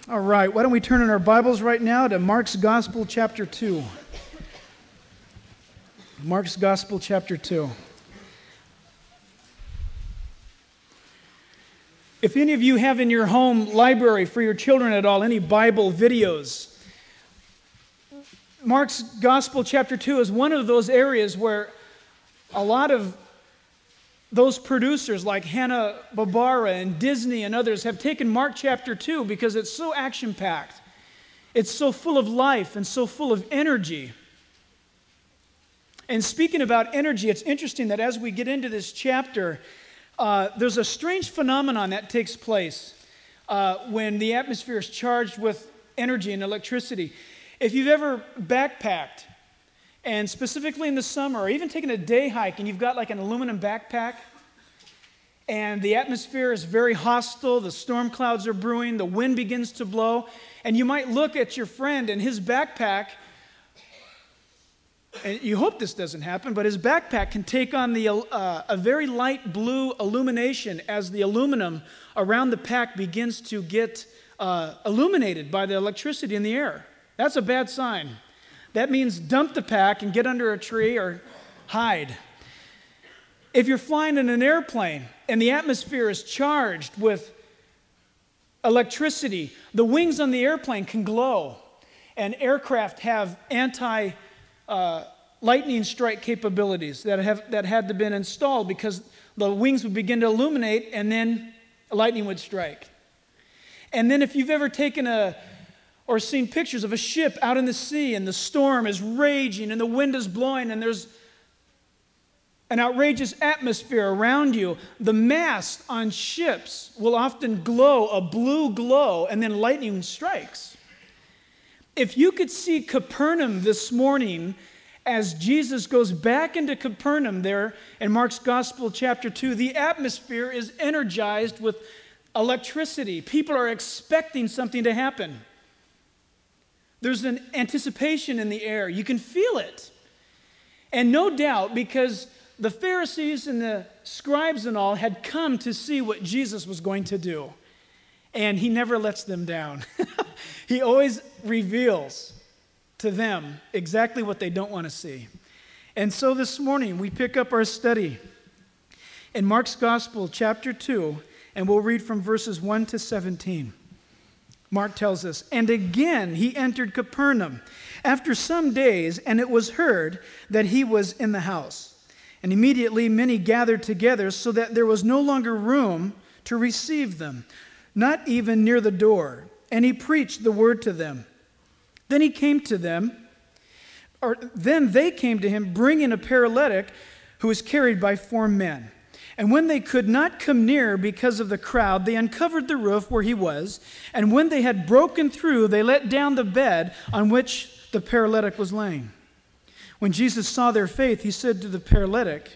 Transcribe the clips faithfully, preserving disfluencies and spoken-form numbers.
All right, why don't we turn in our Bibles right now to Mark's Gospel, chapter two. Mark's Gospel, chapter two. If any of you have in your home library for your children at all any Bible videos, Mark's Gospel, chapter two is one of those areas where a lot of those producers like Hanna-Barbera and Disney and others have taken Mark chapter two because it's so action-packed. It's so full of life and so full of energy. And speaking about energy, it's interesting that as we get into this chapter, uh, there's a strange phenomenon that takes place uh, when the atmosphere is charged with energy and electricity. If you've ever backpacked, and specifically in the summer, or even taking a day hike, and you've got like an aluminum backpack, and the atmosphere is very hostile, the storm clouds are brewing, the wind begins to blow, and you might look at your friend and his backpack, and you hope this doesn't happen, but his backpack can take on the uh, a very light blue illumination as the aluminum around the pack begins to get uh, illuminated by the electricity in the air. That's a bad sign. That means dump the pack and get under a tree or hide. If you're flying in an airplane and the atmosphere is charged with electricity, the wings on the airplane can glow. And aircraft have anti uh, lightning strike capabilities that have that had to been installed because the wings would begin to illuminate and then lightning would strike. And then if you've ever taken a or seen pictures of a ship out in the sea and the storm is raging and the wind is blowing and there's an outrageous atmosphere around you, the mast on ships will often glow a blue glow and then lightning strikes. If you could see Capernaum this morning as Jesus goes back into Capernaum there in Mark's Gospel chapter two, the atmosphere is energized with electricity. People are expecting something to happen. There's an anticipation in the air. You can feel it. And no doubt, because the Pharisees and the scribes and all had come to see what Jesus was going to do. And he never lets them down. He always reveals to them exactly what they don't want to see. And so this morning, we pick up our study in Mark's Gospel, chapter two, and we'll read from verses one to seventeen. Mark tells us, "And again he entered Capernaum after some days, and it was heard that he was in the house. And immediately many gathered together, so that there was no longer room to receive them, not even near the door. And he preached the word to them. Then he came to them, or then they came to him, bringing a paralytic who was carried by four men. And when they could not come near because of the crowd, they uncovered the roof where he was. And when they had broken through, they let down the bed on which the paralytic was laying. When Jesus saw their faith, he said to the paralytic,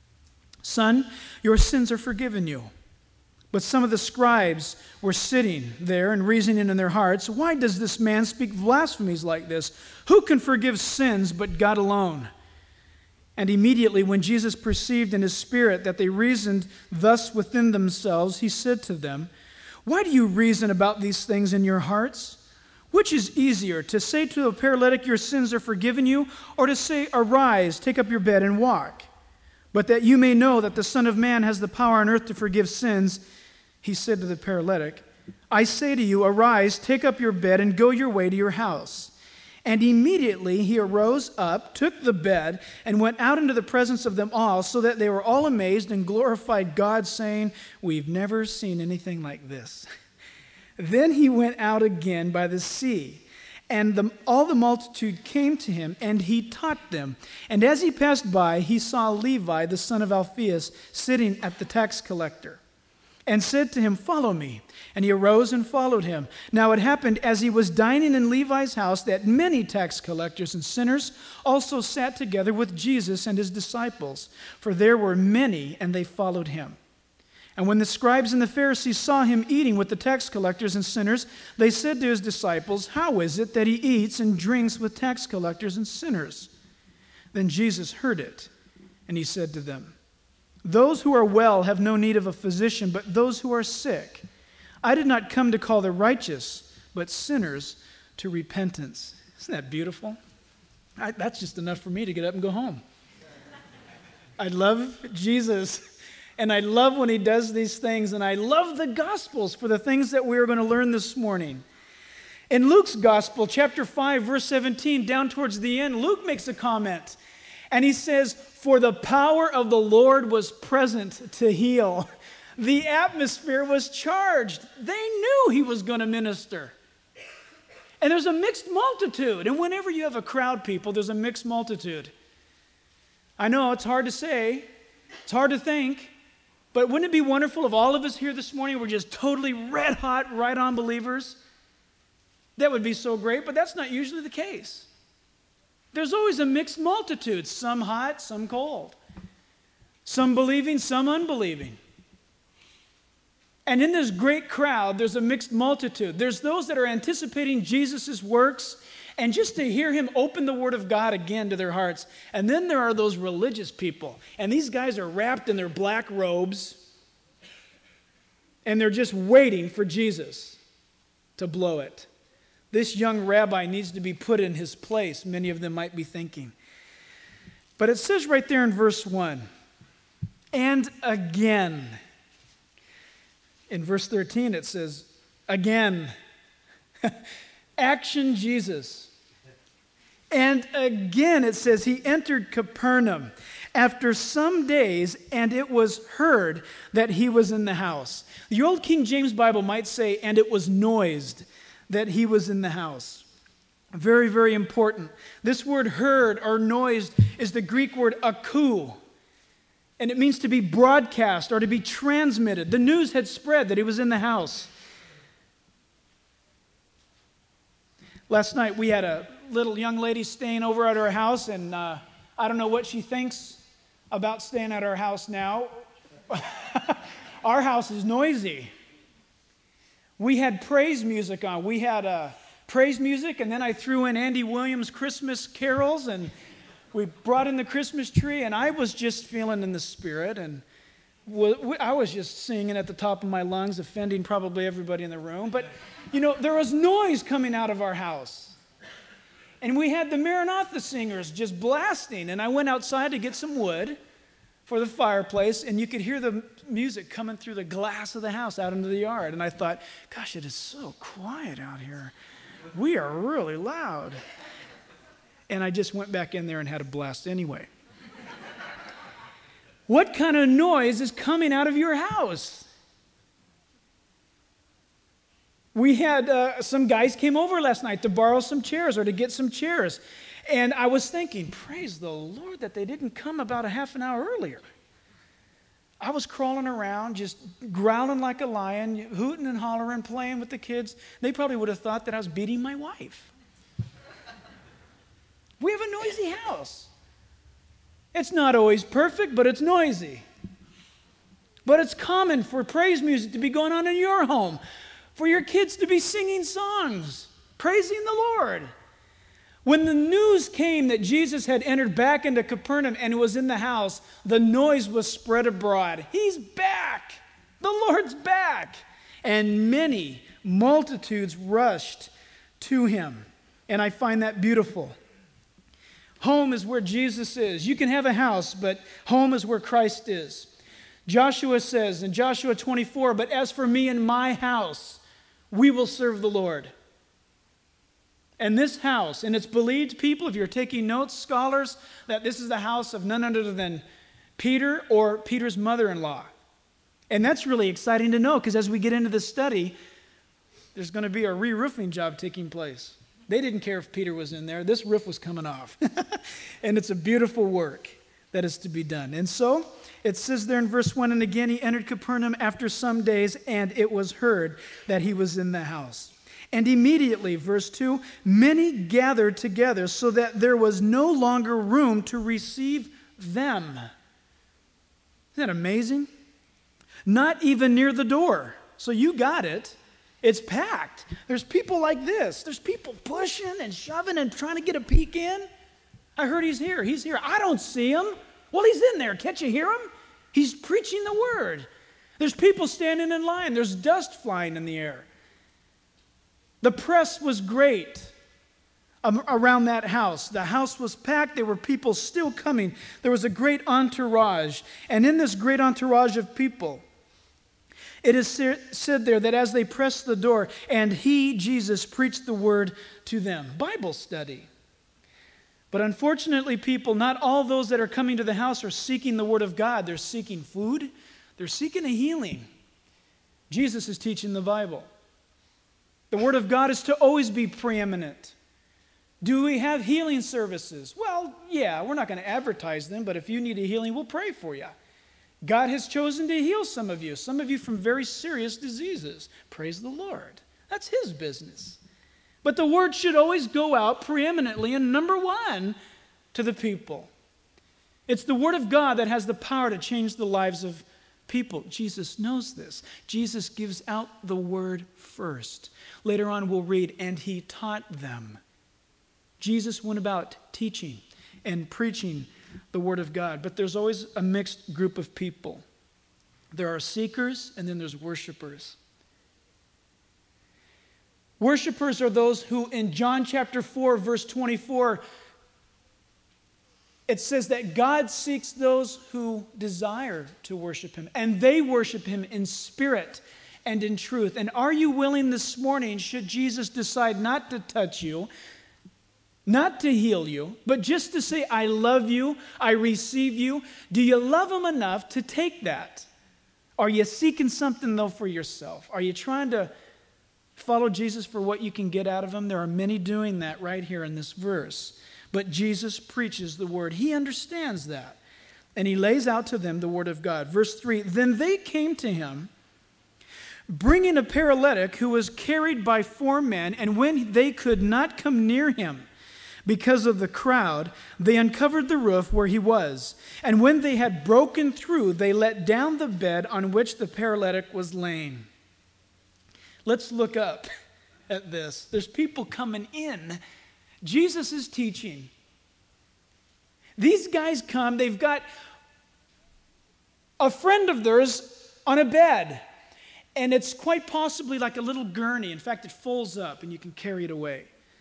'Son, your sins are forgiven you.' But some of the scribes were sitting there and reasoning in their hearts, 'Why does this man speak blasphemies like this? Who can forgive sins but God alone?' And immediately when Jesus perceived in his spirit that they reasoned thus within themselves, he said to them, 'Why do you reason about these things in your hearts? Which is easier, to say to a paralytic, your sins are forgiven you, or to say, arise, take up your bed and walk? But that you may know that the Son of Man has the power on earth to forgive sins,' he said to the paralytic, 'I say to you, arise, take up your bed and go your way to your house.' And immediately he arose up, took the bed, and went out into the presence of them all, so that they were all amazed and glorified God, saying, 'We've never seen anything like this.' Then he went out again by the sea, and the, all the multitude came to him, and he taught them. And as he passed by, he saw Levi, the son of Alphaeus, sitting at the tax collector, and said to him, 'Follow me.' And he arose and followed him. Now it happened as he was dining in Levi's house that many tax collectors and sinners also sat together with Jesus and his disciples, for there were many, and they followed him. And when the scribes and the Pharisees saw him eating with the tax collectors and sinners, they said to his disciples, 'How is it that he eats and drinks with tax collectors and sinners?' Then Jesus heard it, and he said to them, 'Those who are well have no need of a physician, but those who are sick. I did not come to call the righteous, but sinners to repentance. Isn't that beautiful? I, that's just enough for me to get up and go home. I love Jesus, and I love when he does these things, and I love the Gospels for the things that we are going to learn this morning. In Luke's Gospel, chapter five, verse seventeen, down towards the end, Luke makes a comment, and he says, "For the power of the Lord was present to heal." The atmosphere was charged. They knew he was going to minister. And there's a mixed multitude. And whenever you have a crowd, people, there's a mixed multitude. I know it's hard to say. It's hard to think. But wouldn't it be wonderful if all of us here this morning were just totally red hot, right on believers? That would be so great, but that's not usually the case. There's always a mixed multitude. Some hot, some cold. Some believing, some unbelieving. And in this great crowd, there's a mixed multitude. There's those that are anticipating Jesus' works and just to hear him open the Word of God again to their hearts. And then there are those religious people. And these guys are wrapped in their black robes. And they're just waiting for Jesus to blow it. This young rabbi needs to be put in his place, many of them might be thinking. But it says right there in verse one, and again. In verse thirteen, it says, again, action Jesus. And again, it says, he entered Capernaum after some days, and it was heard that he was in the house. The old King James Bible might say, and it was noised that he was in the house. Very, very important. This word heard or noised is the Greek word akou. And it means to be broadcast or to be transmitted. The news had spread that he was in the house. Last night we had a little young lady staying over at our house, and uh, I don't know what she thinks about staying at our house now. Our house is noisy. We had praise music on. We had uh, praise music, and then I threw in Andy Williams' Christmas carols, and we brought in the Christmas tree, and I was just feeling in the Spirit, and I was just singing at the top of my lungs, offending probably everybody in the room. But, you know, there was noise coming out of our house. And we had the Maranatha singers just blasting, and I went outside to get some wood for the fireplace, and you could hear the music coming through the glass of the house out into the yard. And I thought, gosh, it is so quiet out here. We are really loud. And I just went back in there and had a blast anyway. What kind of noise is coming out of your house? We had uh, some guys came over last night to borrow some chairs or to get some chairs. And I was thinking, praise the Lord that they didn't come about a half an hour earlier. I was crawling around, just growling like a lion, hooting and hollering, playing with the kids. They probably would have thought that I was beating my wife. We have a noisy house. It's not always perfect, but it's noisy. But it's common for praise music to be going on in your home, for your kids to be singing songs, praising the Lord. When the news came that Jesus had entered back into Capernaum and was in the house, the noise was spread abroad. He's back. The Lord's back. And many multitudes rushed to him. And I find that beautiful. Home is where Jesus is. You can have a house, but home is where Christ is. Joshua says in Joshua twenty-four, but as for me and my house, we will serve the Lord. And this house, and it's believed, people, if you're taking notes, scholars, that this is the house of none other than Peter or Peter's mother-in-law. And that's really exciting to know, because as we get into the study, there's going to be a re-roofing job taking place. They didn't care if Peter was in there. This roof was coming off. And it's a beautiful work that is to be done. And so it says there in verse one, and again he entered Capernaum after some days, and it was heard that he was in the house. And immediately, verse two, many gathered together so that there was no longer room to receive them. Isn't that amazing? Not even near the door. So you got it. It's packed. There's people like this. There's people pushing and shoving and trying to get a peek in. I heard he's here. He's here. I don't see him. Well, he's in there. Can't you hear him? He's preaching the word. There's people standing in line. There's dust flying in the air. The press was great around that house. The house was packed. There were people still coming. There was a great entourage. And in this great entourage of people, it is said there that as they pressed the door, and he, Jesus, preached the word to them. Bible study. But unfortunately, people, not all those that are coming to the house are seeking the word of God. They're seeking food. They're seeking a healing. Jesus is teaching the Bible. The word of God is to always be preeminent. Do we have healing services? Well, yeah, we're not going to advertise them, but if you need a healing, we'll pray for you. God has chosen to heal some of you, some of you from very serious diseases. Praise the Lord. That's his business. But the word should always go out preeminently and number one to the people. It's the word of God that has the power to change the lives of people. Jesus knows this. Jesus gives out the word first. Later on we'll read, and he taught them. Jesus went about teaching and preaching the word of God. But there's always a mixed group of people. There are seekers and then there's worshipers. Worshipers are those who in John chapter four, verse twenty-four, it says that God seeks those who desire to worship him. And they worship him in spirit and in truth. And are you willing this morning, should Jesus decide not to touch you, not to heal you, but just to say, I love you, I receive you? Do you love him enough to take that? Are you seeking something, though, for yourself? Are you trying to follow Jesus for what you can get out of him? There are many doing that right here in this verse. But Jesus preaches the word. He understands that. And he lays out to them the word of God. Verse three, then they came to him, bringing a paralytic who was carried by four men, and when they could not come near him, because of the crowd, they uncovered the roof where he was. And when they had broken through, they let down the bed on which the paralytic was laying. Let's look up at this. There's people coming in. Jesus is teaching. These guys come, they've got a friend of theirs on a bed. And it's quite possibly like a little gurney. In fact, it folds up and you can carry it away.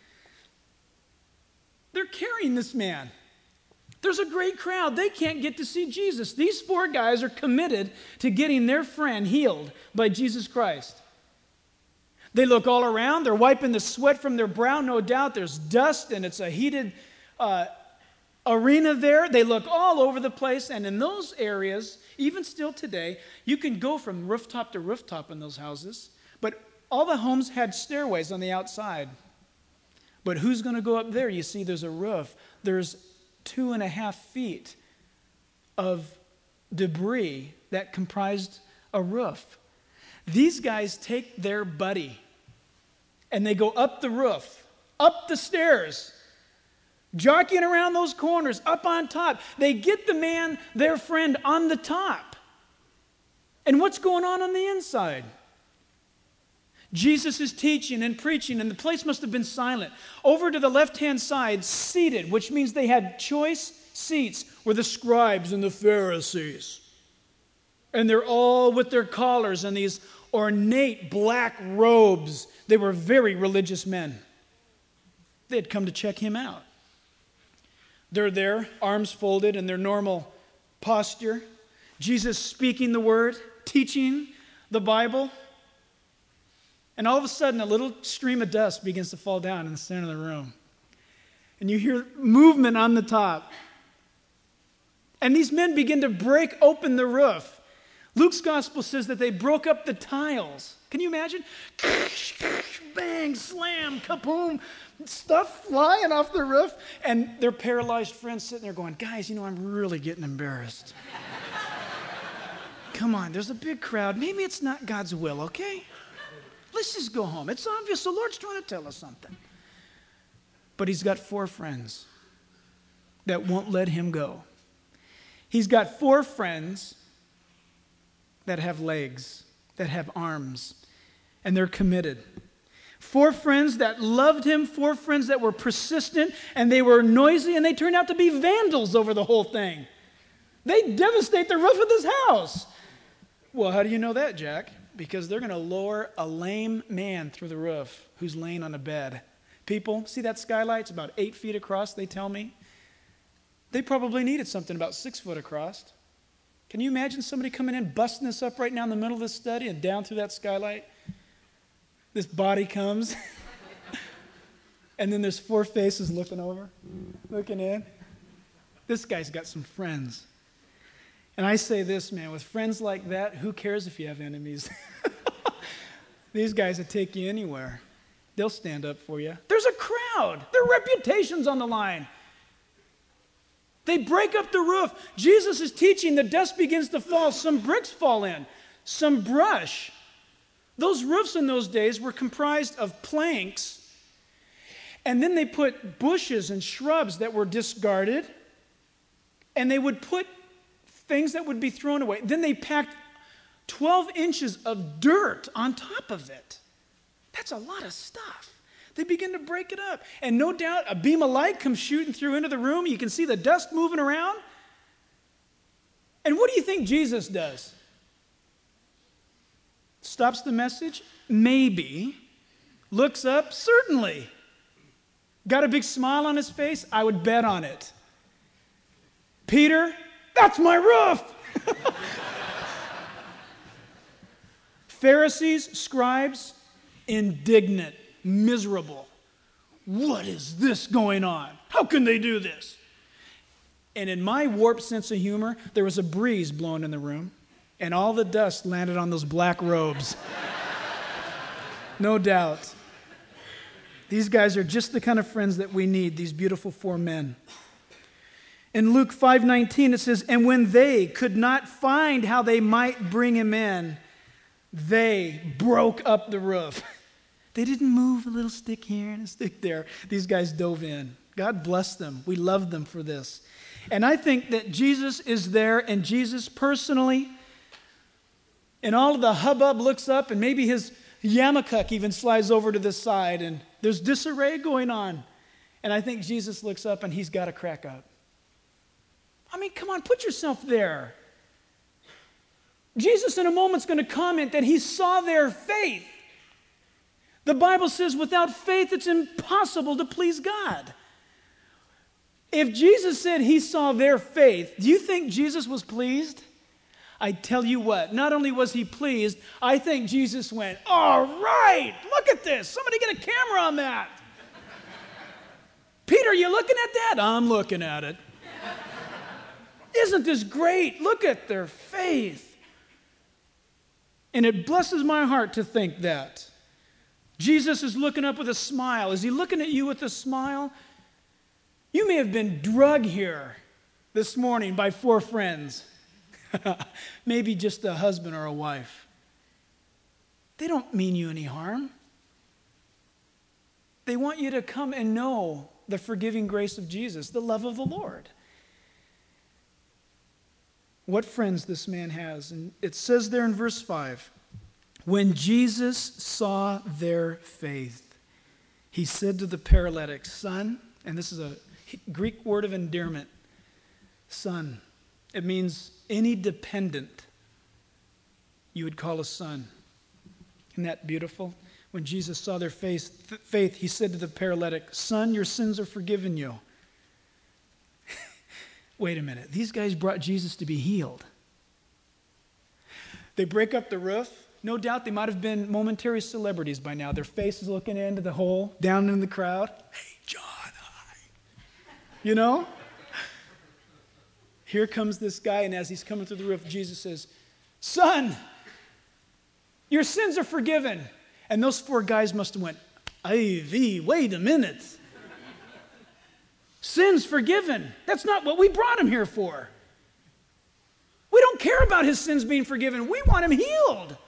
They're carrying this man. There's a great crowd. They can't get to see Jesus. These four guys are committed to getting their friend healed by Jesus Christ. They look all around. They're wiping the sweat from their brow. No doubt there's dust and it's a heated uh, arena there. They look all over the place. And in those areas, even still today, you can go from rooftop to rooftop in those houses. But all the homes had stairways on the outside. But who's going to go up there? You see, there's a roof. There's two and a half feet of debris that comprised a roof. These guys take their buddy and they go up the roof, up the stairs, jockeying around those corners, up on top. They get the man, their friend, on the top. And what's going on on the inside? Jesus is teaching and preaching, and the place must have been silent. Over to the left-hand side, seated, which means they had choice seats, were the scribes and the Pharisees. And they're all with their collars and these ornate black robes. They were very religious men. They had come to check him out. They're there, arms folded in their normal posture. Jesus speaking the word, teaching the Bible. And all of a sudden, a little stream of dust begins to fall down in the center of the room. And you hear movement on the top. And these men begin to break open the roof. Luke's gospel says that they broke up the tiles. Can you imagine? Bang, slam, kaboom, stuff flying off the roof. And their paralyzed friends sitting there going, guys, you know, I'm really getting embarrassed. Come on, there's a big crowd. Maybe it's not God's will, okay? Let's just go home. It's obvious the Lord's trying to tell us something. But he's got four friends that won't let him go. He's got four friends that have legs, that have arms, and they're committed. Four friends that loved him, four friends that were persistent, and they were noisy, and they turned out to be vandals over the whole thing. They devastate the roof of this house. Well, how do you know that, Jack? because they're going to lower a lame man through the roof who's laying on a bed. People, see that skylight? It's about eight feet across, they tell me. They probably needed something about six foot across. Can you imagine somebody coming in, busting this up right now in the middle of this study and down through that skylight? This body comes, and then there's four faces looking over, looking in. This guy's got some friends. And I say this, man, with friends like that, who cares if you have enemies? These guys will take you anywhere. They'll stand up for you. There's a crowd. Their reputation's on the line. They break up the roof. Jesus is teaching. The dust begins to fall. Some bricks fall in. Some brush. Those roofs in those days were comprised of planks. And then they put bushes and shrubs that were discarded. And they would put things that would be thrown away. Then they packed twelve inches of dirt on top of it. That's a lot of stuff. They begin to break it up. And no doubt a beam of light comes shooting through into the room. You can see the dust moving around. And what do you think Jesus does? Stops the message? Maybe. Looks up? Certainly. Got a big smile on his face? I would bet on it. Peter, that's my roof. Pharisees, scribes, indignant, miserable. What is this going on? How can they do this? And in my warped sense of humor, there was a breeze blowing in the room, and all the dust landed on those black robes. No doubt. These guys are just the kind of friends that we need, these beautiful four men. In Luke five nineteen, it says, and when they could not find how they might bring him in, they broke up the roof. They didn't move a little stick here and a stick there. These guys dove in. God bless them. We love them for this. And I think that Jesus is there, and Jesus personally, and all of the hubbub looks up, and maybe his yarmulke even slides over to the side, and there's disarray going on. And I think Jesus looks up, and he's got to crack up. I mean, come on, put yourself there. Jesus in a moment's going to comment that he saw their faith. The Bible says without faith it's impossible to please God. If Jesus said he saw their faith, do you think Jesus was pleased? I tell you what, not only was he pleased, I think Jesus went, all right, look at this. Somebody get a camera on that. Peter, you looking at that? I'm looking at it. Isn't this great? Look at their faith. And it blesses my heart to think that. Jesus is looking up with a smile. Is he looking at you with a smile? You may have been drugged here this morning by four friends. Maybe just a husband or a wife. They don't mean you any harm. They want you to come and know the forgiving grace of Jesus, the love of the Lord. What friends this man has. And it says there in verse five, when Jesus saw their faith, he said to the paralytic, son, and this is a Greek word of endearment, son. It means any dependent you would call a son. Isn't that beautiful? When Jesus saw their faith, faith, he said to the paralytic, son, your sins are forgiven you. Wait a minute. These guys brought Jesus to be healed. They break up the roof. No doubt they might have been momentary celebrities by now. Their faces looking into the hole, down in the crowd. Hey, John, hi. You know? Here comes this guy, and as he's coming through the roof, Jesus says, son, your sins are forgiven. And those four guys must have went, I V, wait a minute. Sins forgiven. That's not what we brought him here for. We don't care about his sins being forgiven. We want him healed.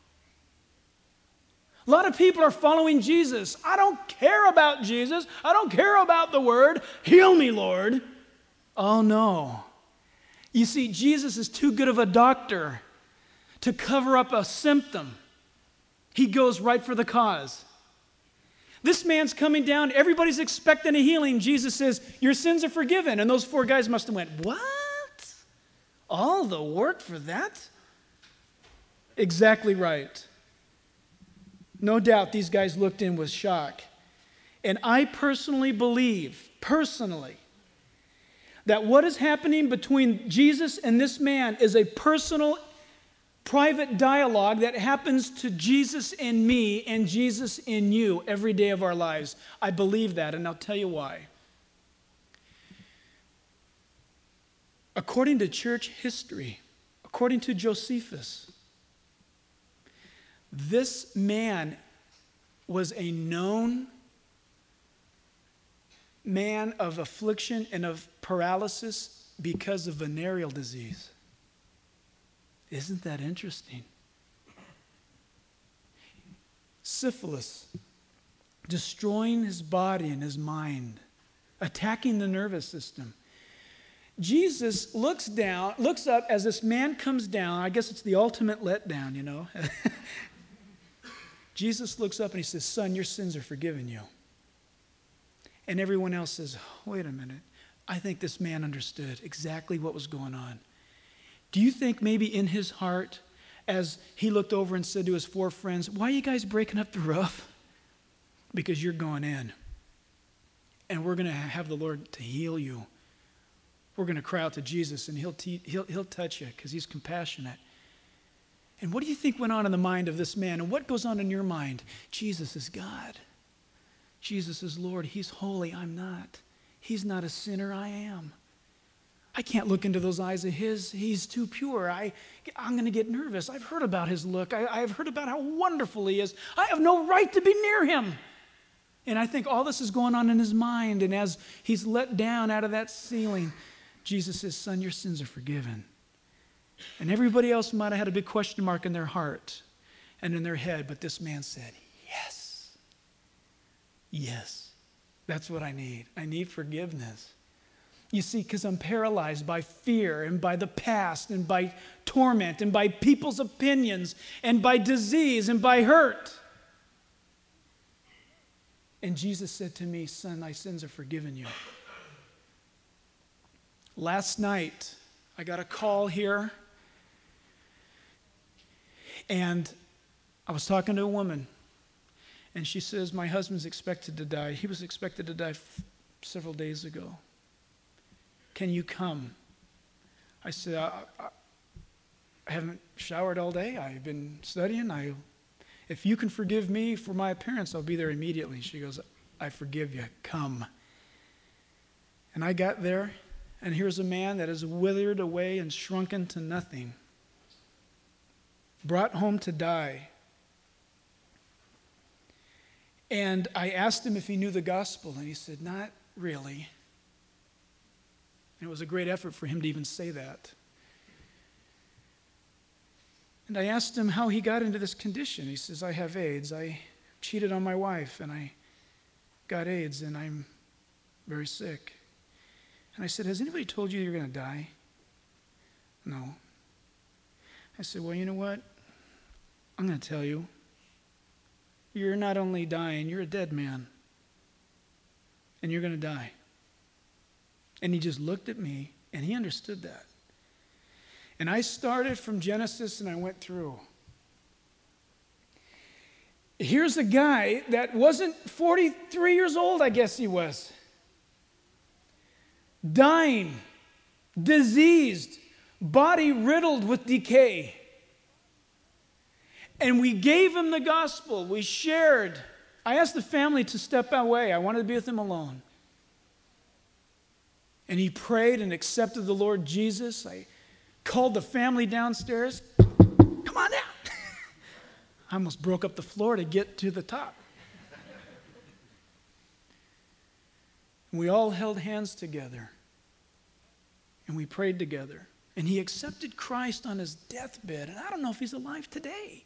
A lot of people are following Jesus. I don't care about Jesus. I don't care about the word. Heal me, Lord. Oh, no. You see, Jesus is too good of a doctor to cover up a symptom. He goes right for the cause. This man's coming down. Everybody's expecting a healing. Jesus says, your sins are forgiven. And those four guys must have went, what? All the work for that? Exactly right. No doubt these guys looked in with shock. And I personally believe, personally, that what is happening between Jesus and this man is a personal, private dialogue that happens to Jesus in me and Jesus in you every day of our lives. I believe that, and I'll tell you why. According to church history, according to Josephus, this man was a known man of affliction and of paralysis because of venereal disease. Isn't that interesting? Syphilis, destroying his body and his mind, attacking the nervous system. Jesus looks down, looks up as this man comes down. I guess it's the ultimate letdown, you know. Jesus looks up and he says, "Son, your sins are forgiven you." And everyone else says, "Wait a minute. I think this man understood exactly what was going on." Do you think maybe in his heart, as he looked over and said to his four friends, "Why are you guys breaking up the roof?" Because you're going in. And we're going to have the Lord to heal you. We're going to cry out to Jesus and he'll, te- he'll, he'll touch you because he's compassionate. And what do you think went on in the mind of this man? And what goes on in your mind? Jesus is God. Jesus is Lord. He's holy. I'm not. He's not a sinner. I am. I can't look into those eyes of his. He's too pure. I, I'm going to get nervous. I've heard about his look. I, I've heard about how wonderful he is. I have no right to be near him. And I think all this is going on in his mind. And as he's let down out of that ceiling, Jesus says, "Son, your sins are forgiven." And everybody else might have had a big question mark in their heart and in their head, but this man said, "Yes. Yes. That's what I need. I need forgiveness." You see, because I'm paralyzed by fear and by the past and by torment and by people's opinions and by disease and by hurt. And Jesus said to me, "Son, thy sins are forgiven you." Last night, I got a call here, and I was talking to a woman, and she says, "My husband's expected to die. He was expected to die f- several days ago. Can you come?" I said, I, I, I haven't showered all day. I've been studying. I, if you can forgive me for my appearance, I'll be there immediately. She goes, "I forgive you. Come." And I got there, and here's a man that is withered away and shrunken to nothing, brought home to die. And I asked him if he knew the gospel, and he said, "Not really." And it was a great effort for him to even say that. And I asked him how he got into this condition. He says, "I have AIDS. I cheated on my wife, and I got AIDS, and I'm very sick." And I said, "Has anybody told you you're going to die?" "No." I said, "Well, you know what? I'm going to tell you. You're not only dying, you're a dead man. And you're going to die." And he just looked at me, and he understood that. And I started from Genesis, and I went through. Here's a guy that wasn't forty-three years old, I guess he was. Dying, diseased, body riddled with decay. And we gave him the gospel. We shared. I asked the family to step away. I wanted to be with him alone. And he prayed and accepted the Lord Jesus. I called the family downstairs. "Come on down." I almost broke up the floor to get to the top. We all held hands together. And we prayed together. And he accepted Christ on his deathbed. And I don't know if he's alive today.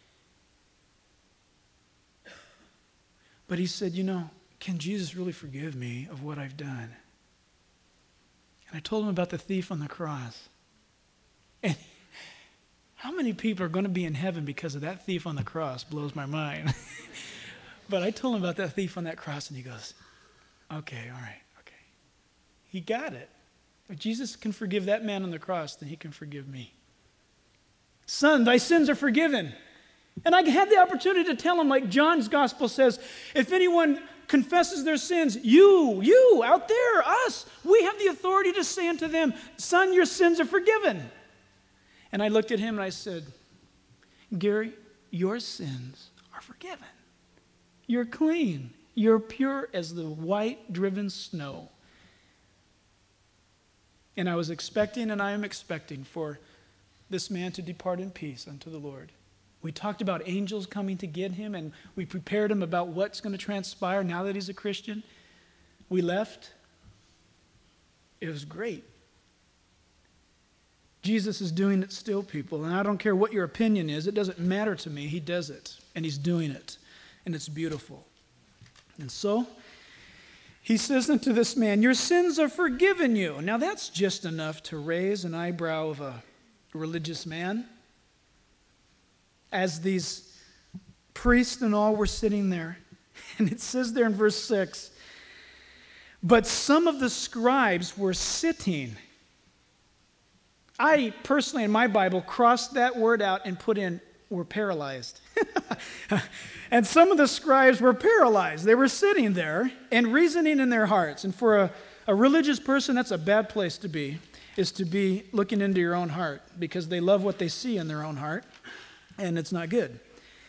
But he said, "You know, can Jesus really forgive me of what I've done?" And I told him about the thief on the cross. And how many people are going to be in heaven because of that thief on the cross blows my mind. But I told him about that thief on that cross, and he goes, "Okay, all right, okay." He got it. If Jesus can forgive that man on the cross, then he can forgive me. Son, thy sins are forgiven. And I had the opportunity to tell him, like John's gospel says, if anyone confesses their sins, you, you out there, us, we have the authority to say unto them, son, your sins are forgiven. And I looked at him and I said, Gary, your sins are forgiven. You're clean. You're pure as the white driven snow. And I was expecting, and I am expecting, for this man to depart in peace unto the Lord. We talked about angels coming to get him, and we prepared him about what's going to transpire now that he's a Christian. We left. It was great. Jesus is doing it still, people, and I don't care what your opinion is. It doesn't matter to me. He does it, and he's doing it, and it's beautiful. And so, he says unto this man, your sins are forgiven you. Now that's just enough to raise an eyebrow of a religious man. As these priests and all were sitting there. And it says there in verse six, but some of the scribes were sitting. I personally, in my Bible, crossed that word out and put in, were paralyzed. And some of the scribes were paralyzed. They were sitting there and reasoning in their hearts. And for a, a religious person, that's a bad place to be, is to be looking into your own heart, because they love what they see in their own heart, and it's not good.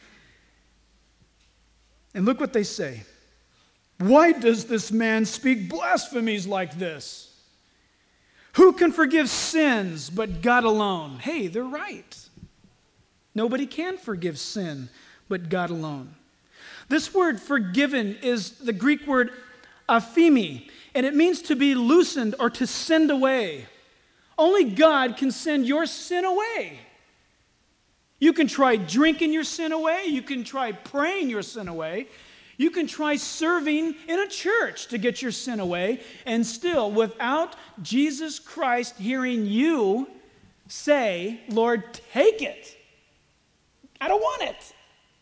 And look what they say. Why does this man speak blasphemies like this? Who can forgive sins but God alone? Hey, they're right. Nobody can forgive sin but God alone. This word forgiven is the Greek word aphemi, and it means to be loosened or to send away. Only God can send your sin away. You can try drinking your sin away. You can try praying your sin away. You can try serving in a church to get your sin away. And still, without Jesus Christ hearing you say, Lord, take it. I don't want it.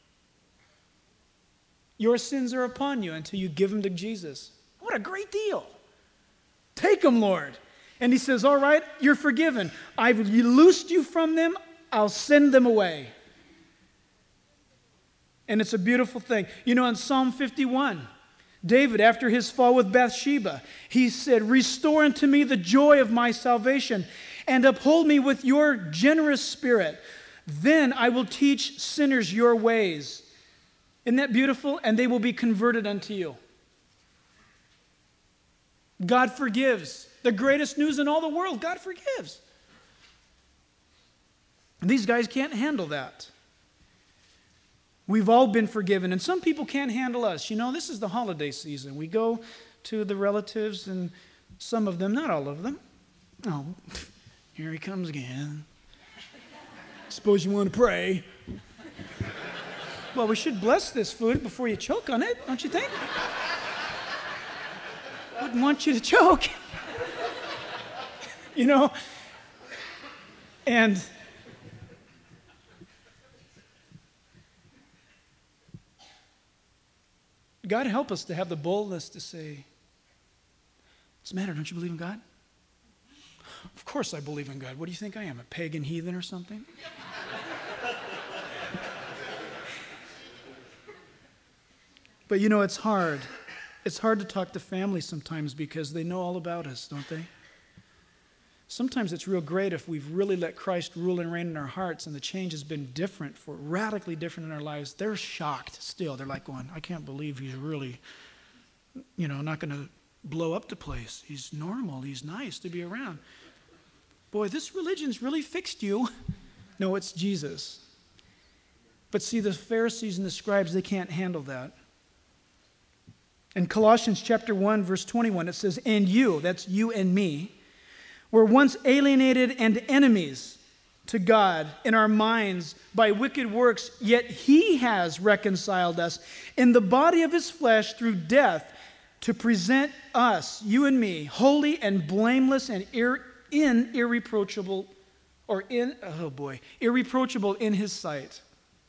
Your sins are upon you until you give them to Jesus. What a great deal. Take them, Lord. And he says, all right, you're forgiven. I've loosed you from them. I'll send them away. And it's a beautiful thing. You know, in Psalm fifty-one, David, after his fall with Bathsheba, he said, restore unto me the joy of my salvation and uphold me with your generous spirit. Then I will teach sinners your ways. Isn't that beautiful? And they will be converted unto you. God forgives. The greatest news in all the world, God forgives. These guys can't handle that. We've all been forgiven, and some people can't handle us. You know, this is the holiday season. We go to the relatives, and some of them, not all of them. Oh, here he comes again. Suppose you want to pray. Well, we should bless this food before you choke on it, don't you think? Wouldn't want you to choke. You know? And God help us to have the boldness to say, what's the matter? Don't you believe in God? Of course I believe in God. What do you think I am, a pagan heathen or something? But you know, it's hard. It's hard to talk to family sometimes because they know all about us, don't they? Sometimes it's real great if we've really let Christ rule and reign in our hearts and the change has been different, for radically different in our lives. They're shocked still. They're like going, I can't believe he's really, you know, not going to blow up the place. He's normal. He's nice to be around. Boy, this religion's really fixed you. No, it's Jesus. But see, the Pharisees and the scribes, they can't handle that. In Colossians chapter one, verse twenty-one, it says, and you, that's you and me, were once alienated and enemies to God in our minds by wicked works, yet he has reconciled us in the body of his flesh through death to present us, you and me, holy and blameless and ir- in irreproachable, or in, oh boy, irreproachable in his sight.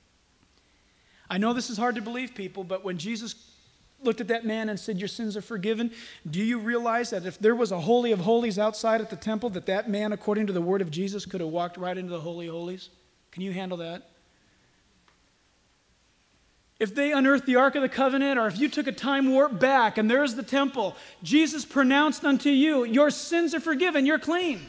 I know this is hard to believe, people, but when Jesus looked at that man and said, your sins are forgiven, do you realize that if there was a holy of holies outside at the temple, that that man, according to the word of Jesus, could have walked right into the holy of holies? Can you handle that? If they unearthed the Ark of the Covenant, or if you took a time warp back and there's the temple, Jesus pronounced unto you, your sins are forgiven, you're clean.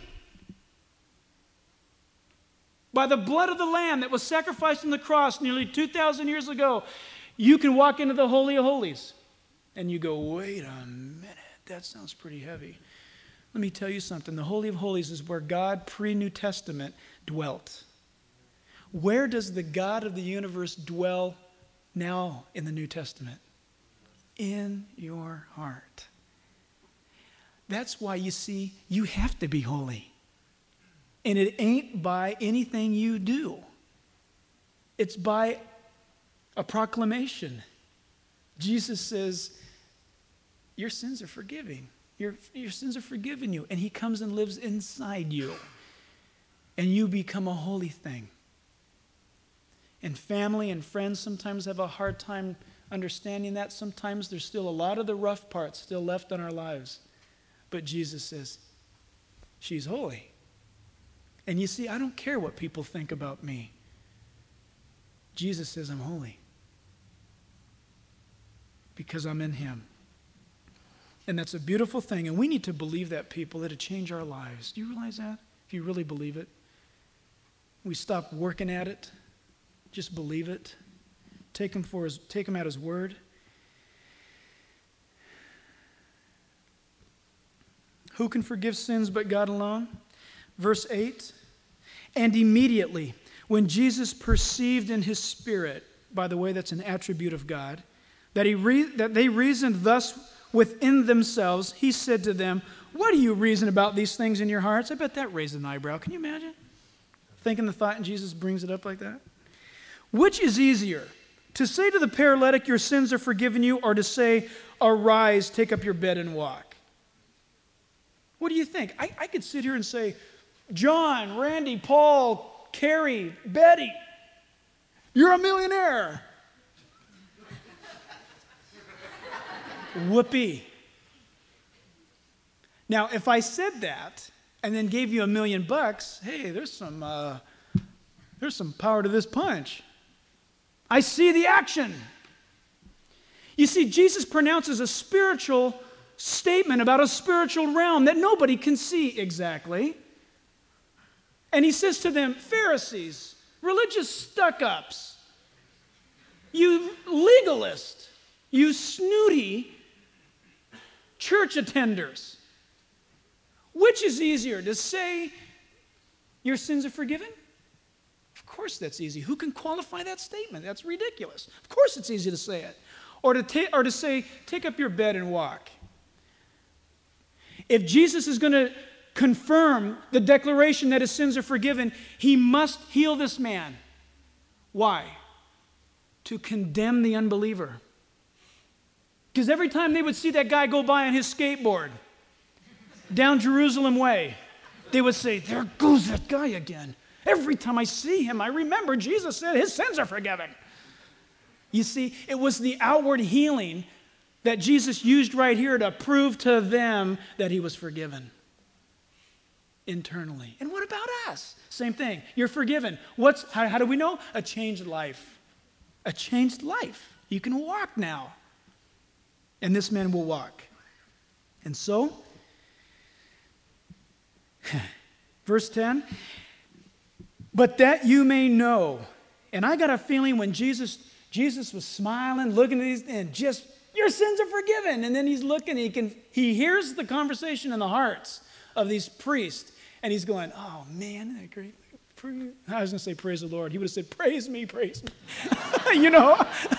By the blood of the Lamb that was sacrificed on the cross nearly two thousand years ago, you can walk into the Holy of Holies. And you go, wait a minute, that sounds pretty heavy. Let me tell you something. The Holy of Holies is where God, pre-New Testament, dwelt. Where does the God of the universe dwell now in the New Testament? In your heart. That's why you see, you have to be holy. And it ain't by anything you do. It's by a proclamation. Jesus says, your sins are forgiven. Your, your sins are forgiven you. And he comes and lives inside you. And you become a holy thing. And family and friends sometimes have a hard time understanding that. Sometimes there's still a lot of the rough parts still left in our lives. But Jesus says, she's holy. And you see, I don't care what people think about me. Jesus says I'm holy. Because I'm in him. And that's a beautiful thing. And we need to believe that, people. It'll change our lives. Do you realize that? If you really believe it. We stop working at it. Just believe it. Take him for his, take him at his word. Who can forgive sins but God alone? Verse eight. And immediately, when Jesus perceived in his spirit, by the way, that's an attribute of God, that he re- that they reasoned thus within themselves, he said to them, what do you reason about these things in your hearts? I bet that raised an eyebrow. Can you imagine? Thinking the thought and Jesus brings it up like that? Which is easier, to say to the paralytic, your sins are forgiven you, or to say, arise, take up your bed and walk? What do you think? I, I could sit here and say, John, Randy, Paul, Carrie, Betty, you're a millionaire. Whoopee. Now, if I said that and then gave you a million bucks, hey, there's some uh, there's some power to this punch. I see the action. You see, Jesus pronounces a spiritual statement about a spiritual realm that nobody can see exactly. And he says to them, Pharisees, religious stuck-ups, you legalist, you snooty church attenders, which is easier, to say your sins are forgiven? Of course that's easy. Who can qualify that statement? That's ridiculous. Of course it's easy to say it. Or to, ta- or to say, take up your bed and walk. If Jesus is going to confirm the declaration that his sins are forgiven, he must heal this man. Why? To condemn the unbeliever. Because every time they would see that guy go by on his skateboard down Jerusalem Way, they would say, there goes that guy again. Every time I see him, I remember Jesus said his sins are forgiven. You see, it was the outward healing that Jesus used right here to prove to them that he was forgiven internally. And what about us? Same thing. You're forgiven. What's how, how do we know? A changed life. A changed life. You can walk now. And this man will walk. And so, verse ten, but that you may know. And I got a feeling when Jesus, Jesus was smiling, looking at these, and just, your sins are forgiven. And then he's looking, he can, he hears the conversation in the hearts of these priests. And he's going, oh man, isn't that great? I was going to say praise the Lord. He would have said, praise me, praise me. You know?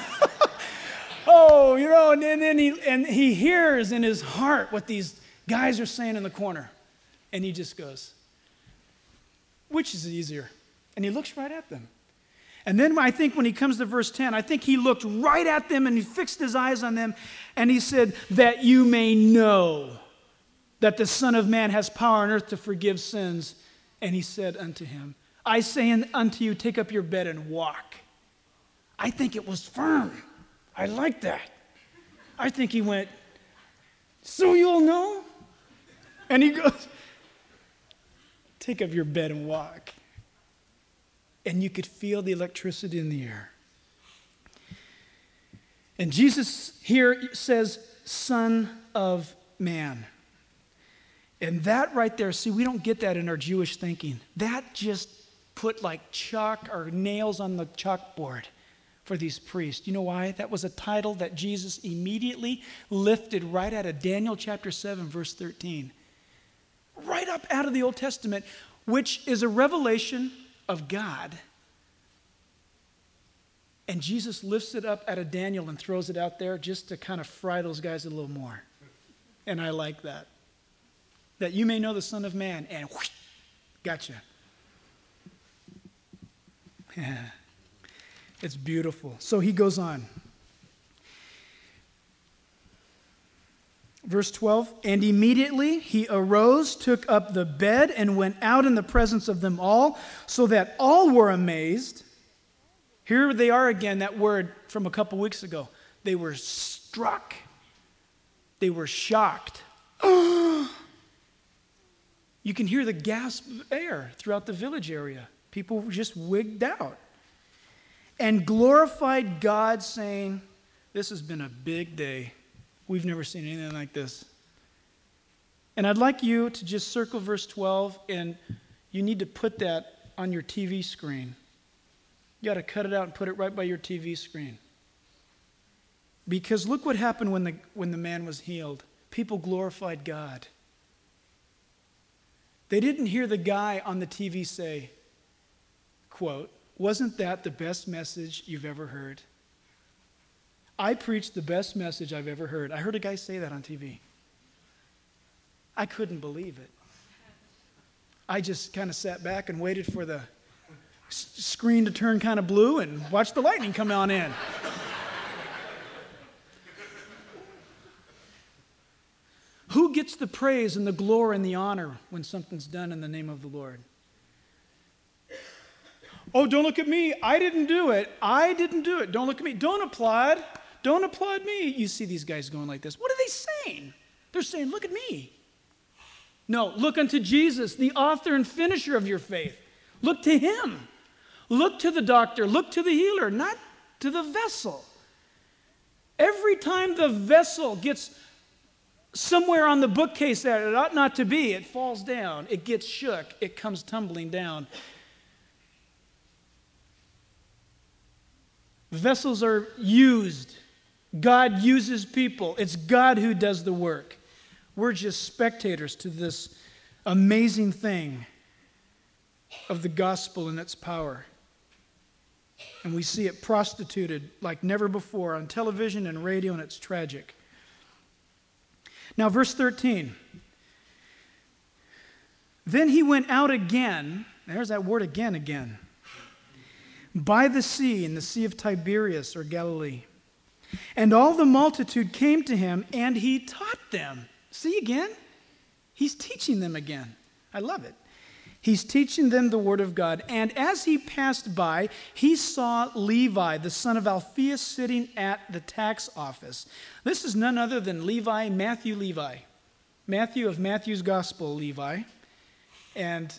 Oh, you know, and then, then he, and he hears in his heart what these guys are saying in the corner. And he just goes, which is easier? And he looks right at them. And then I think when he comes to verse ten, I think he looked right at them and he fixed his eyes on them. And he said, that you may know that the Son of Man has power on earth to forgive sins. And he said unto him, I say unto you, take up your bed and walk. I think it was firm. I like that. I think he went, so you'll know? And he goes, take up your bed and walk. and you could feel the electricity in the air. And Jesus here says, Son of Man. And that right there, see, we don't get that in our Jewish thinking. That just put like chalk or nails on the chalkboard for these priests. You know why? That was a title that Jesus immediately lifted right out of Daniel chapter seven, verse thirteen. Right up out of the Old Testament, which is a revelation of God. And Jesus lifts it up out of Daniel and throws it out there just to kind of fry those guys a little more. And I like that. That you may know the Son of Man, and whoosh, gotcha. Yeah. It's beautiful. So he goes on. Verse twelve, and immediately he arose, took up the bed, and went out in the presence of them all, so that all were amazed. Here they are again, that word from a couple weeks ago. They were struck. They were shocked. You can hear the gasp of air throughout the village area. People were just wigged out. And glorified God, saying, this has been a big day. We've never seen anything like this. And I'd like you to just circle verse twelve, and you need to put that on your T V screen. You got to cut it out and put it right by your T V screen. Because look what happened when the, when the man was healed. People glorified God. They didn't hear the guy on the T V say, quote, wasn't that the best message you've ever heard? I preached the best message I've ever heard. I heard a guy say that on T V. I couldn't believe it. I just kind of sat back and waited for the s- screen to turn kind of blue and watched the lightning come on in. Who gets the praise and the glory and the honor when something's done in the name of the Lord? Oh, don't look at me. I didn't do it. I didn't do it. Don't look at me. Don't applaud. Don't applaud me. You see these guys going like this. What are they saying? They're saying, look at me. No, look unto Jesus, the author and finisher of your faith. Look to him. Look to the doctor. Look to the healer, not to the vessel. Every time the vessel gets somewhere on the bookcase that it ought not to be, it falls down. It gets shook. It comes tumbling down. Vessels are used. God uses people. It's God who does the work. We're just spectators to this amazing thing of the gospel and its power. And we see it prostituted like never before on television and radio, and it's tragic. Now, verse thirteen. Then he went out again. There's that word again, again. By the sea, in the Sea of Tiberias or Galilee. And all the multitude came to him, and he taught them. See again? He's teaching them again. I love it. He's teaching them the word of God. And as he passed by, he saw Levi, the son of Alphaeus, sitting at the tax office. This is none other than Levi, Matthew Levi. Matthew of Matthew's Gospel, Levi. And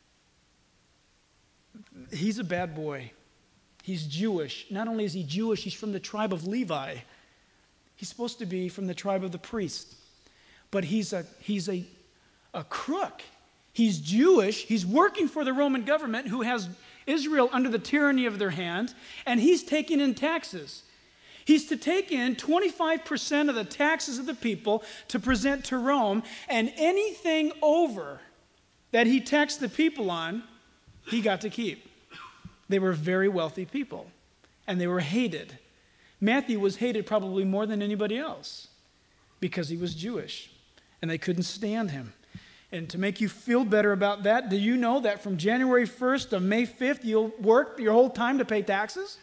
he's a bad boy. He's Jewish. Not only is he Jewish, he's from the tribe of Levi. He's supposed to be from the tribe of the priest. But he's a, he's a, a crook. He's Jewish. He's working for the Roman government who has Israel under the tyranny of their hand, and he's taking in taxes. He's to take in twenty-five percent of the taxes of the people to present to Rome, and anything over that he taxed the people on, he got to keep. They were very wealthy people, and they were hated. Matthew was hated probably more than anybody else because he was Jewish, and they couldn't stand him. And to make you feel better about that, do you know that from January first to May fifth, you'll work your whole time to pay taxes?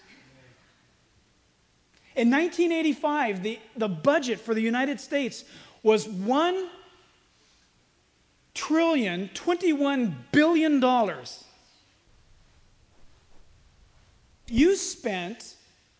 In nineteen eighty-five, the, the budget for the United States was one trillion twenty-one billion dollars. You spent,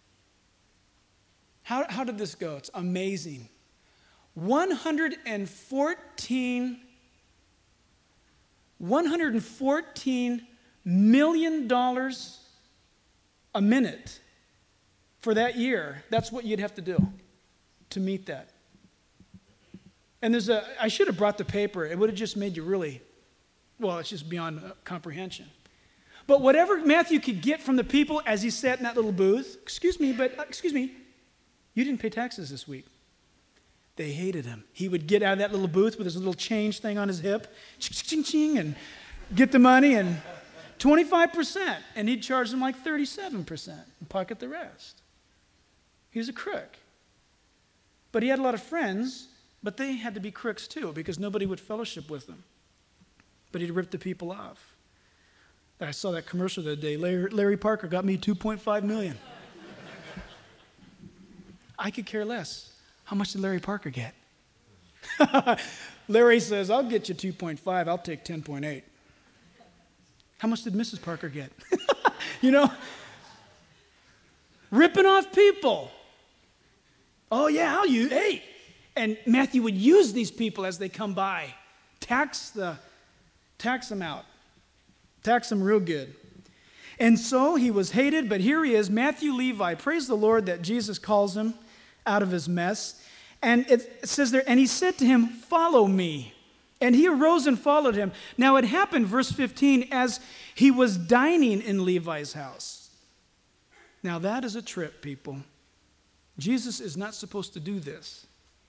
how, how did this go? It's amazing. one hundred fourteen, one hundred fourteen million dollars a minute for that year, that's what you'd have to do to meet that. And there's a, I should have brought the paper. It would have just made you really, well, it's just beyond uh, comprehension. But whatever Matthew could get from the people as he sat in that little booth, excuse me, but, uh, excuse me, you didn't pay taxes this week. They hated him. He would get out of that little booth with his little change thing on his hip, ching, ching, and get the money, and twenty-five percent, and he'd charge them like thirty-seven percent and pocket the rest. He was a crook. But he had a lot of friends, but they had to be crooks too, because nobody would fellowship with them. But he'd rip the people off. I saw that commercial the other day. Larry, Larry Parker got me two point five million dollars. I could care less. How much did Larry Parker get? Larry says, I'll get you two point five. I'll take ten point eight. How much did Missus Parker get? You know? Ripping off people. Oh, yeah, I'll use, hey. And Matthew would use these people as they come by. Tax the, tax them out. Tax them real good. And so he was hated, but here he is, Matthew Levi. Praise the Lord that Jesus calls him out of his mess. And it, it says there, and he said to him, follow me. And he arose and followed him. Now it happened, verse fifteen, as he was dining in Levi's house. Now that is a trip, people. Jesus is not supposed to do this.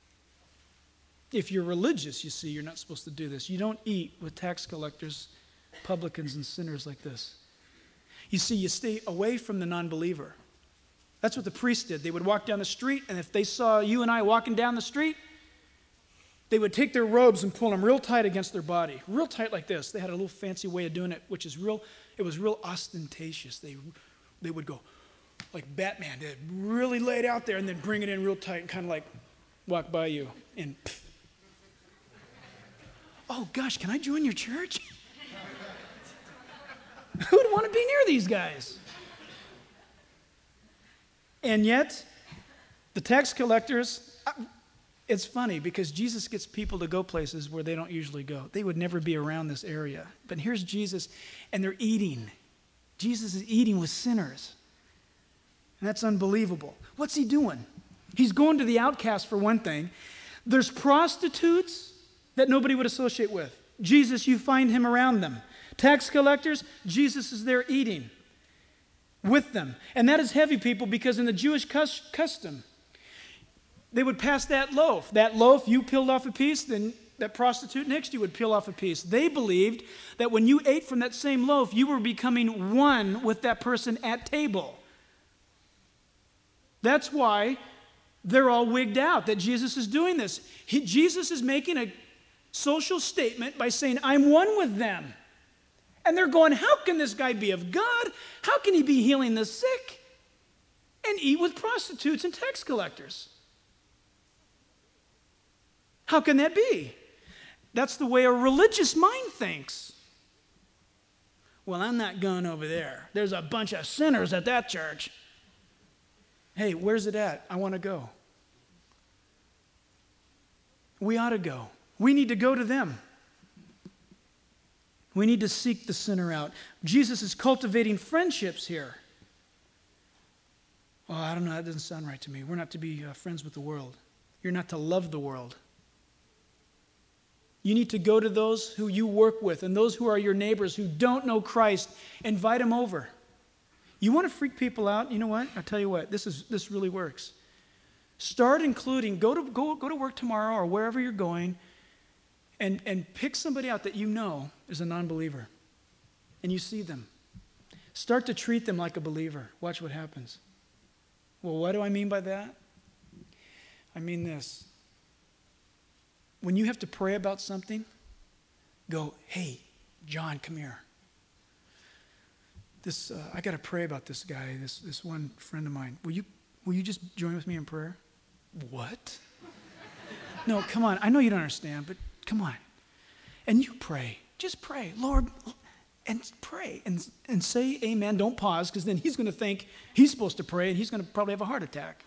If you're religious, you see, you're not supposed to do this. You don't eat with tax collectors, publicans, and sinners like this. You see, you stay away from the non-believer. That's what the priests did. They would walk down the street, and if they saw you and I walking down the street, they would take their robes and pull them real tight against their body, real tight like this. They had a little fancy way of doing it, which is real, it was real ostentatious. They, they would go like Batman, they'd really lay it out there and then bring it in real tight and kind of like walk by you and pff. Oh gosh, can I join your church? Who would want to be near these guys? And yet, the tax collectors, it's funny because Jesus gets people to go places where they don't usually go. They would never be around this area. But here's Jesus, and they're eating. Jesus is eating with sinners. And that's unbelievable. What's he doing? He's going to the outcast for one thing. There's prostitutes that nobody would associate with. Jesus, you find him around them. Tax collectors, Jesus is there eating with them. And that is heavy, people, because in the Jewish cus- custom, they would pass that loaf. That loaf, you peeled off a piece, then that prostitute next to you would peel off a piece. They believed that when you ate from that same loaf, you were becoming one with that person at table. That's why they're all wigged out that Jesus is doing this. He, Jesus is making a social statement by saying, I'm one with them. And they're going, how can this guy be of God? How can he be healing the sick and eat with prostitutes and tax collectors? How can that be? That's the way a religious mind thinks. Well, I'm not going over there. There's a bunch of sinners at that church. Hey, where's it at? I want to go. We ought to go. We need to go to them. We need to seek the sinner out. Jesus is cultivating friendships here. Oh, I don't know. That doesn't sound right to me. We're not to be uh, friends with the world. You're not to love the world. You need to go to those who you work with and those who are your neighbors who don't know Christ. Invite them over. You want to freak people out? You know what? I'll tell you what. This is this really works. Start including, go to go, go to work tomorrow or wherever you're going, and, and pick somebody out that you know is a non-believer. And you see them. Start to treat them like a believer. Watch what happens. Well, what do I mean by that? I mean this. When you have to pray about something, go, hey, John, come here. This uh, I got to pray about this guy, this this one friend of mine. Will you will you just join with me in prayer? What? No, come on. I know you don't understand, but come on. And you pray. Just pray. Lord, and pray and, and say amen. Don't pause, because then he's going to think he's supposed to pray, and he's going to probably have a heart attack.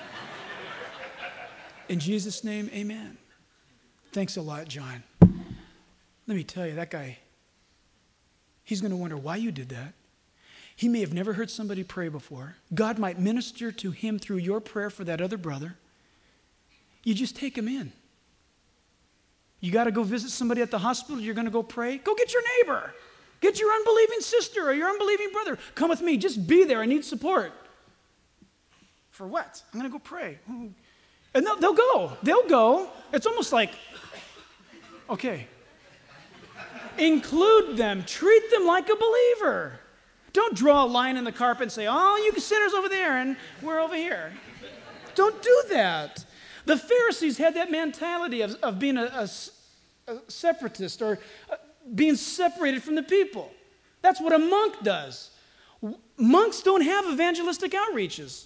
In Jesus' name, amen. Thanks a lot, John. Let me tell you, that guy, He's going to wonder why you did that. He may have never heard somebody pray before. God might minister to him through your prayer for that other brother. You just take him in. You got to go visit somebody at the hospital. You're going to go pray. Go get your neighbor. Get your unbelieving sister or your unbelieving brother. Come with me. Just be there. I need support. For what? I'm going to go pray. And they'll, they'll go. They'll go. It's almost like, okay. Include them. Treat them like a believer. Don't draw a line in the carpet and say, oh, you sinners over there and we're over here. Don't do that. The Pharisees had that mentality of, of being a, a, a separatist or uh, being separated from the people. That's what a monk does. W- monks don't have evangelistic outreaches.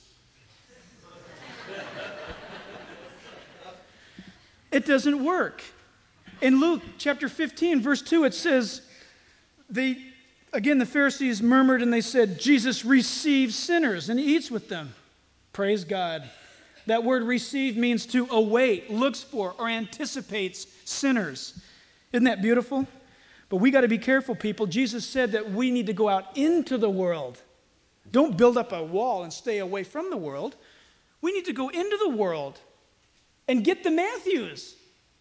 It doesn't work. In Luke chapter fifteen, verse two, it says, they, again, the Pharisees murmured and they said, Jesus receives sinners and he eats with them. Praise God. That word receive means to await, looks for, or anticipates sinners. Isn't that beautiful? But we got to be careful, people. Jesus said that we need to go out into the world. Don't build up a wall and stay away from the world. We need to go into the world and get the Matthews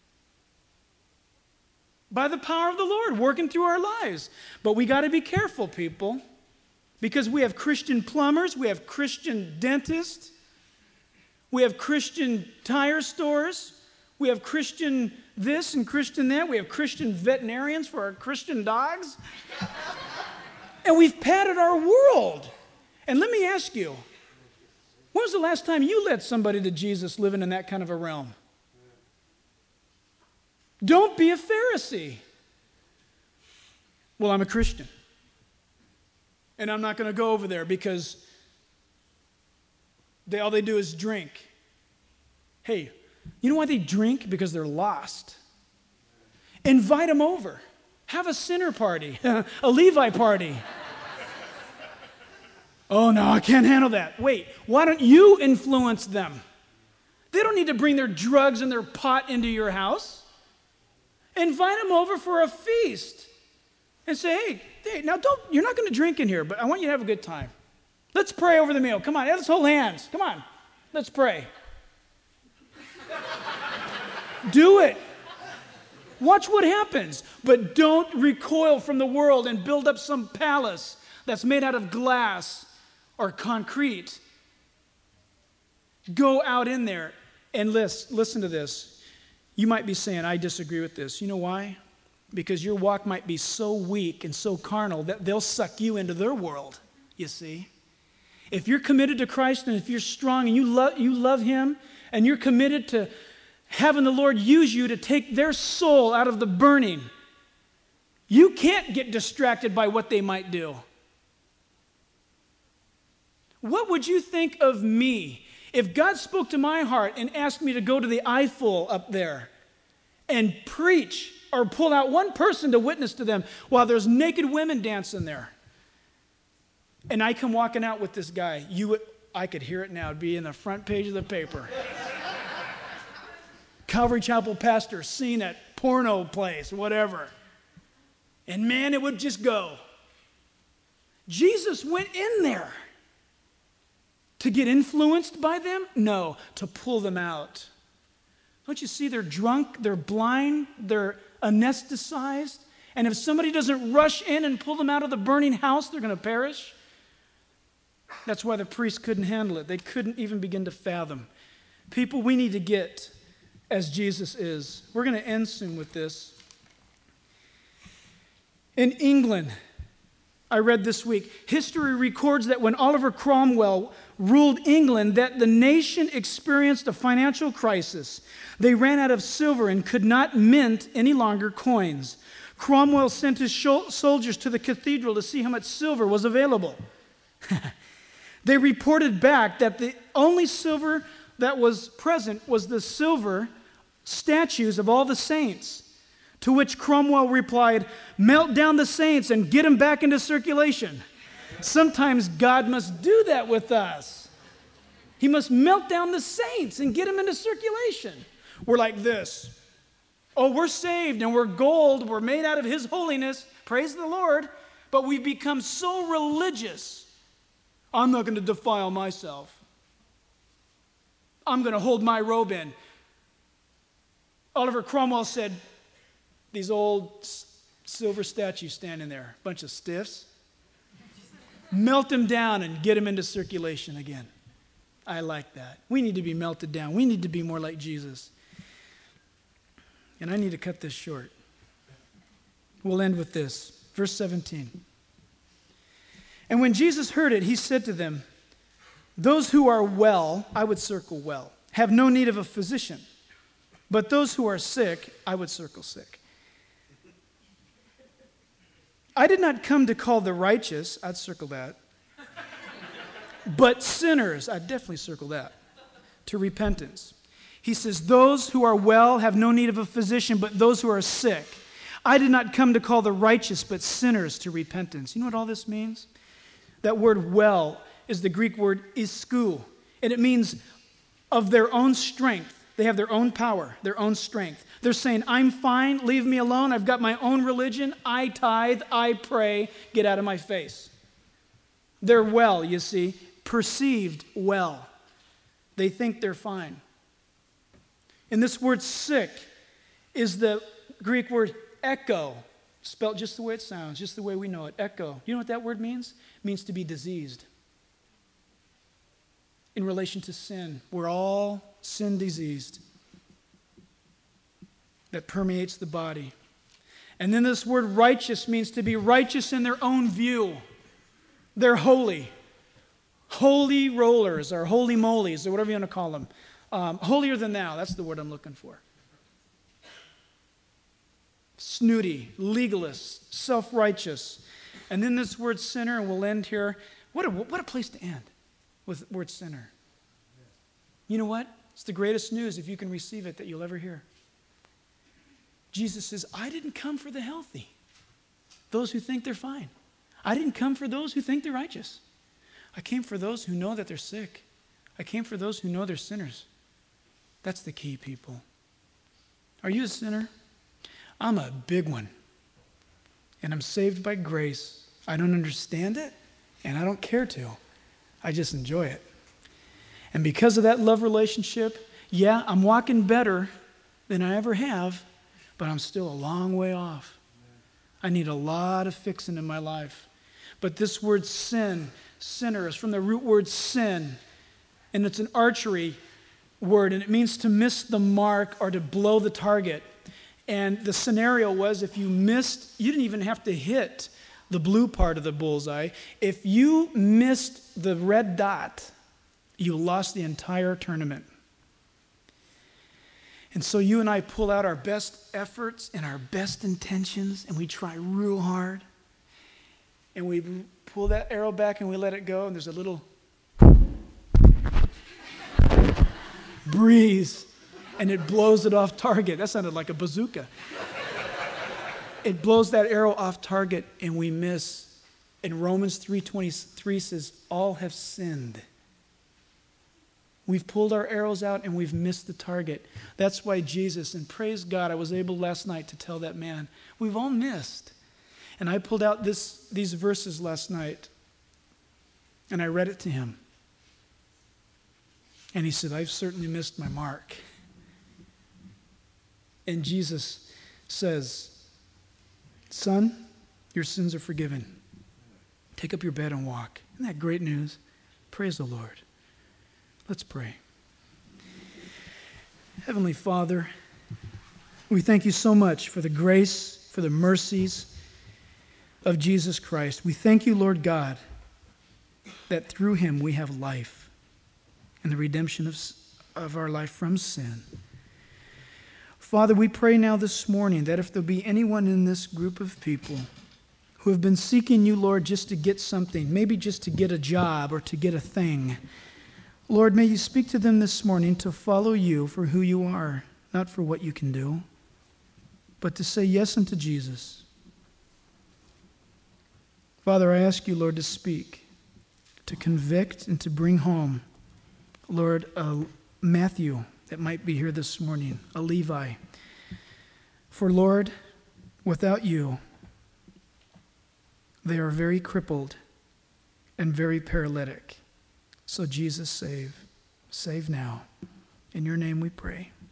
by the power of the Lord working through our lives. But we got to be careful, people, because we have Christian plumbers, we have Christian dentists, we have Christian tire stores. We have Christian this and Christian that. We have Christian veterinarians for our Christian dogs. And we've padded our world. And let me ask you, when was the last time you led somebody to Jesus living in that kind of a realm? Don't be a Pharisee. Well, I'm a Christian. And I'm not going to go over there because They, all they do is drink. Hey, you know why they drink? Because they're lost. Invite them over. Have a sinner party, a Levi party. Oh, no, I can't handle that. Wait, why don't you influence them? They don't need to bring their drugs and their pot into your house. Invite them over for a feast. And say, hey, hey now don't, you're not going to drink in here, but I want you to have a good time. Let's pray over the meal. Come on, let's hold hands. Come on, let's pray. Do it. Watch what happens. But don't recoil from the world and build up some palace that's made out of glass or concrete. Go out in there and listen, listen to this. You might be saying, I disagree with this. You know why? Because your walk might be so weak and so carnal that they'll suck you into their world, you see. If you're committed to Christ and if you're strong and you love, you love him and you're committed to having the Lord use you to take their soul out of the burning, you can't get distracted by what they might do. What would you think of me if God spoke to my heart and asked me to go to the Eiffel up there and preach or pull out one person to witness to them while there's naked women dancing there? And I come walking out with this guy. You would, I could hear it now. It'd be in the front page of the paper. Calvary Chapel pastor seen at porno place, whatever. And man, it would just go. Jesus went in there. To get influenced by them? No, to pull them out. Don't you see they're drunk, they're blind, they're anesthetized? And if somebody doesn't rush in and pull them out of the burning house, they're going to perish. That's why the priests couldn't handle it. They couldn't even begin to fathom. People, we need to get as Jesus is. We're going to end soon with this. In England, I read this week, history records that when Oliver Cromwell ruled England, that the nation experienced a financial crisis. They ran out of silver and could not mint any longer coins. Cromwell sent his soldiers to the cathedral to see how much silver was available. They reported back that the only silver that was present was the silver statues of all the saints. To which Cromwell replied, melt down the saints and get them back into circulation. Sometimes God must do that with us. He must melt down the saints and get them into circulation. We're like this. Oh, we're saved and we're gold. We're made out of his holiness. Praise the Lord. but we've become so religious. I'm not going to defile myself. I'm going to hold my robe in. Oliver Cromwell said, these old s- silver statues standing there, a bunch of stiffs, melt them down and get them into circulation again. I like that. We need to be melted down. We need to be more like Jesus. And I need to cut this short. We'll end with this. Verse seventeen. And when Jesus heard it, he said to them, those who are well, I would circle well, have no need of a physician. But those who are sick, I would circle sick. I did not come to call the righteous, I'd circle that, but sinners, I'd definitely circle that, to repentance. He says, those who are well have no need of a physician, but those who are sick. I did not come to call the righteous, but sinners to repentance. You know what all this means? That word well is the Greek word iskou, and it means of their own strength. They have their own power, their own strength. They're saying, I'm fine, leave me alone, I've got my own religion, I tithe, I pray, get out of my face. They're well, you see, perceived well. They think they're fine. And this word sick is the Greek word echo, spelled just the way it sounds, just the way we know it, echo. You know what that word means? It means to be diseased. In relation to sin, we're all sin diseased that permeates the body. And then this word righteous means to be righteous in their own view. They're holy. Holy rollers or holy molies or whatever you want to call them. Um, holier than thou, that's the word I'm looking for. Snooty, legalist, self-righteous. And then this word sinner, and we'll end here. What a, what a place to end with the word sinner. You know what? It's the greatest news, if you can receive it, that you'll ever hear. Jesus says, I didn't come for the healthy, those who think they're fine. I didn't come for those who think they're righteous. I came for those who know that they're sick. I came for those who know they're sinners. That's the key, people. Are you a sinner? I'm a big one. And I'm saved by grace. I don't understand it, and I don't care to. I just enjoy it. And because of that love relationship, yeah, I'm walking better than I ever have, but I'm still a long way off. I need a lot of fixing in my life. But this word sin, sinner, is from the root word sin, and it's an archery word, and it means to miss the mark or to blow the target. And the scenario was if you missed, you didn't even have to hit the blue part of the bullseye. If you missed the red dot, you lost the entire tournament. And so you and I pull out our best efforts and our best intentions, and we try real hard. And we pull that arrow back and we let it go, and there's a little breeze, and it blows it off target. That sounded like a bazooka. It blows that arrow off target, and we miss. And Romans three twenty-three says, all have sinned. We've pulled our arrows out and we've missed the target. That's why Jesus, and praise God, I was able last night to tell that man, we've all missed. And I pulled out this, these verses last night, and I read it to him. And he said, I've certainly missed my mark. And Jesus says, son, your sins are forgiven. Take up your bed and walk. Isn't that great news? Praise the Lord. Let's pray. Heavenly Father, we thank you so much for the grace, for the mercies of Jesus Christ. We thank you, Lord God, that through him we have life and the redemption of, of our life from sin. Father, we pray now this morning that if there be anyone in this group of people who have been seeking you, Lord, just to get something, maybe just to get a job or to get a thing, Lord, may you speak to them this morning to follow you for who you are, not for what you can do, but to say yes unto Jesus. Father, I ask you, Lord, to speak, to convict and to bring home, Lord, a Matthew that might be here this morning, a Levi. For Lord, without you, They are very crippled and very paralytic. So Jesus, save. Save now. In your name we pray.